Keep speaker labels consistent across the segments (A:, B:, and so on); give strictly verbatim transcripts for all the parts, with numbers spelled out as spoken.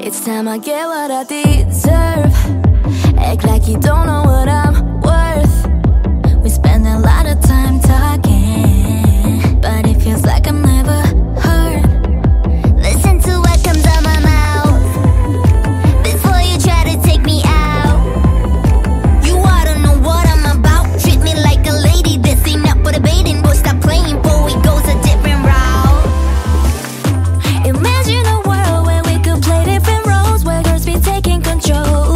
A: It's time I get what I deserve. Act like you don't know what I'm worth. We spend a lot of time talking, but it feels like I'm never heard. Listen to what comes out my mouth before you try to take me out. You ought to know what I'm about. Treat me like a lady, this ain't up for debating. Boy, stop playing, boy, it goes a different route. Imagine a world where we could play different roles, where girls be taking control.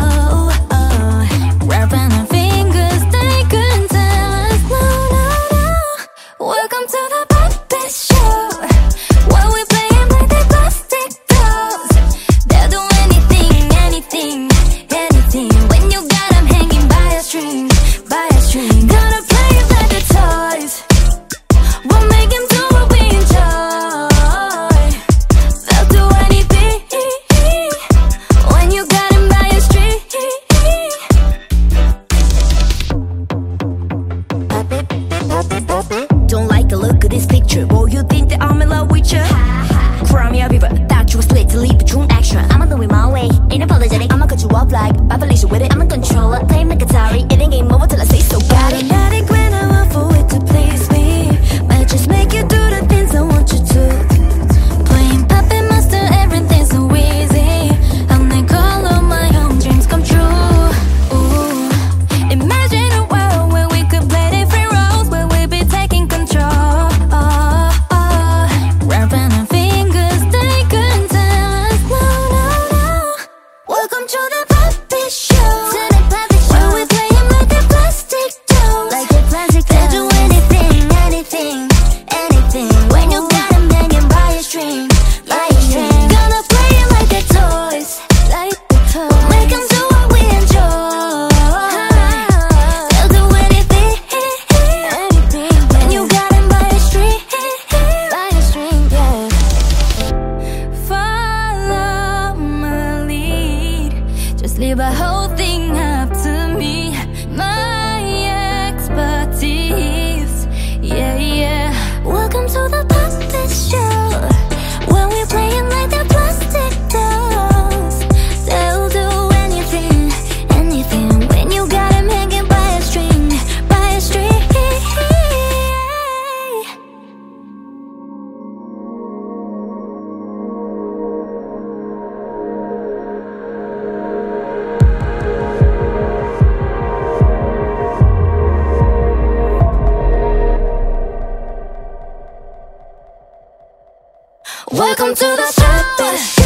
A: Don't like the look of this picture. Boy, you think that I'm in love with you? Cry me a river, thought you were split to leave the true extra. I'ma do it my way, ain't apologetic. I'ma cut you off like Papa Felicia with it. I'm a controller, play like Atari. It ain't game over till I say so. Got it. Automatic when I want for it to please me. Might just make you do the things I want you to. Playing puppet master, everything's so easy. I'll make all of my own dreams come true. Ooh. Imagine a world where we could play different roles, where we be taking control. Wrapping our fingers, they couldn't tell us no, no, no. Welcome to the puppet show. To the puppet show, where we play 'em like they're plastic dolls. Like they're plastic dolls. They'll do anything, anything, anything. When you got 'em hanging by a string, by a string. Gonna play 'em like they're toys, like they're toys. Make 'em do what we enjoy. They'll do anything, anything. When you got 'em by a string, by a string, yeah. Follow my lead. Just leave the whole thing up to me. My expertise, yeah, yeah. Welcome to the puppet show, when we playing like they're plastic dolls. They'll do anything, anything. When you got 'em hanging by a string, by a string. Welcome to the puppet show.